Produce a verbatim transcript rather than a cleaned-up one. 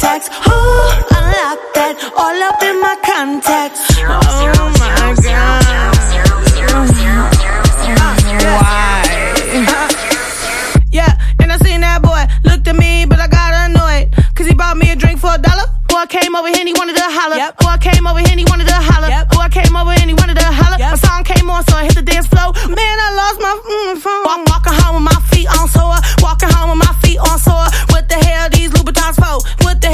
contacts. Oh, I like that. All up in my contacts. Oh my God. Why? Yeah, and I seen that boy looked at me, but I got annoyed. Cause he bought me a drink for a dollar. Boy came over here and he wanted to holler. Yep. Boy came over here and he wanted to holler. Yep. Boy came over here and he wanted to holler. Yep. My song came on, so I hit the dance floor.